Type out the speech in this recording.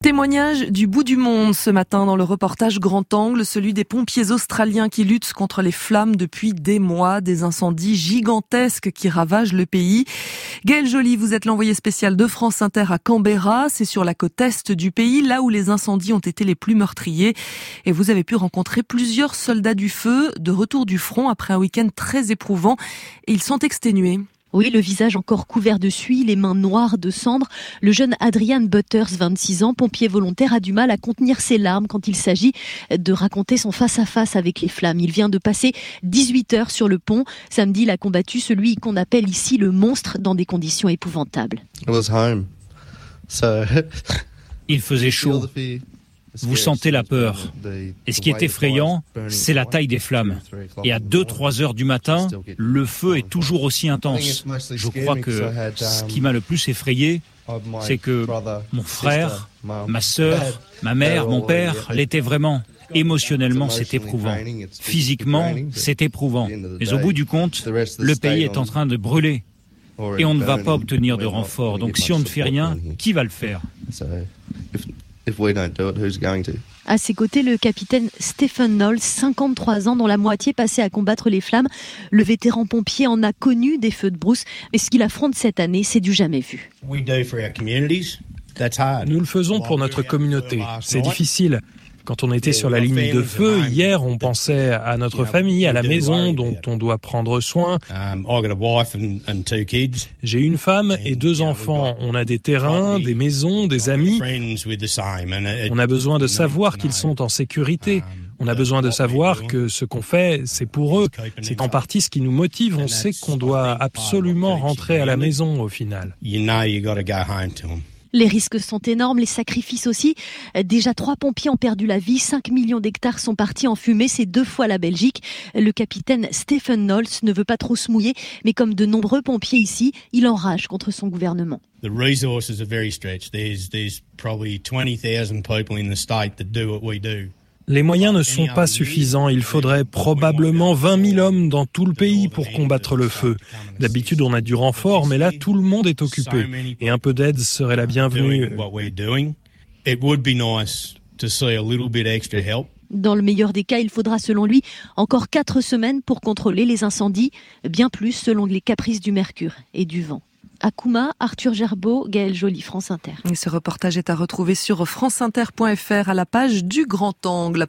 Témoignage du bout du monde ce matin dans le reportage Grand Angle, celui des pompiers australiens qui luttent contre les flammes depuis des mois, des incendies gigantesques qui ravagent le pays. Gaëlle Joly, vous êtes l'envoyé spécial de France Inter à Canberra, c'est sur la côte est du pays, là où les incendies ont été les plus meurtriers. Et vous avez pu rencontrer plusieurs soldats du feu de retour du front après un week-end très éprouvant et ils sont exténués. Oui, le visage encore couvert de suie, les mains noires de cendres. Le jeune Adrian Butters, 26 ans, pompier volontaire, a du mal à contenir ses larmes quand il s'agit de raconter son face-à-face avec les flammes. Il vient de passer 18 heures sur le pont. Samedi, il a combattu celui qu'on appelle ici le monstre dans des conditions épouvantables. Il faisait chaud. Vous sentez la peur. Et ce qui est effrayant, c'est la taille des flammes. Et à 2-3 heures du matin, le feu est toujours aussi intense. Je crois que ce qui m'a le plus effrayé, c'est que mon frère, ma sœur, ma mère, mon père l'étaient vraiment. Émotionnellement, c'est éprouvant. Physiquement, c'est éprouvant. Mais au bout du compte, le pays est en train de brûler. Et on ne va pas obtenir de renfort. Donc si on ne fait rien, qui va le faire ? À ses côtés, le capitaine Stephen Knowles, 53 ans, dont la moitié passée à combattre les flammes. Le vétéran pompier en a connu des feux de brousse, mais ce qu'il affronte cette année, c'est du jamais vu. Nous le faisons pour notre communauté. C'est difficile. Quand on était sur la ligne de feu, hier, on pensait à notre famille, à la maison dont on doit prendre soin. J'ai une femme et 2 enfants. On a des terrains, des maisons, des amis. On a besoin de savoir qu'ils sont en sécurité. On a besoin de savoir que ce qu'on fait, c'est pour eux. C'est en partie ce qui nous motive. On sait qu'on doit absolument rentrer à la maison au final. Les risques sont énormes, les sacrifices aussi. Déjà 3 pompiers ont perdu la vie, 5 millions d'hectares sont partis en fumée, c'est 2 fois la Belgique. Le capitaine Stephen Knowles ne veut pas trop se mouiller, mais comme de nombreux pompiers ici, il enrage contre son gouvernement. The resources are very stretched. There's probably 20,000 people in the state that do what we do. Les moyens ne sont pas suffisants. Il faudrait probablement 20 000 hommes dans tout le pays pour combattre le feu. D'habitude, on a du renfort, mais là, tout le monde est occupé. Et un peu d'aide serait la bienvenue. Dans le meilleur des cas, il faudra, selon lui, encore 4 semaines pour contrôler les incendies. Bien plus selon les caprices du mercure et du vent. À Kouma, Arthur Gerbeau, Gaëlle Joly, France Inter. Et ce reportage est à retrouver sur franceinter.fr à la page du Grand Angle.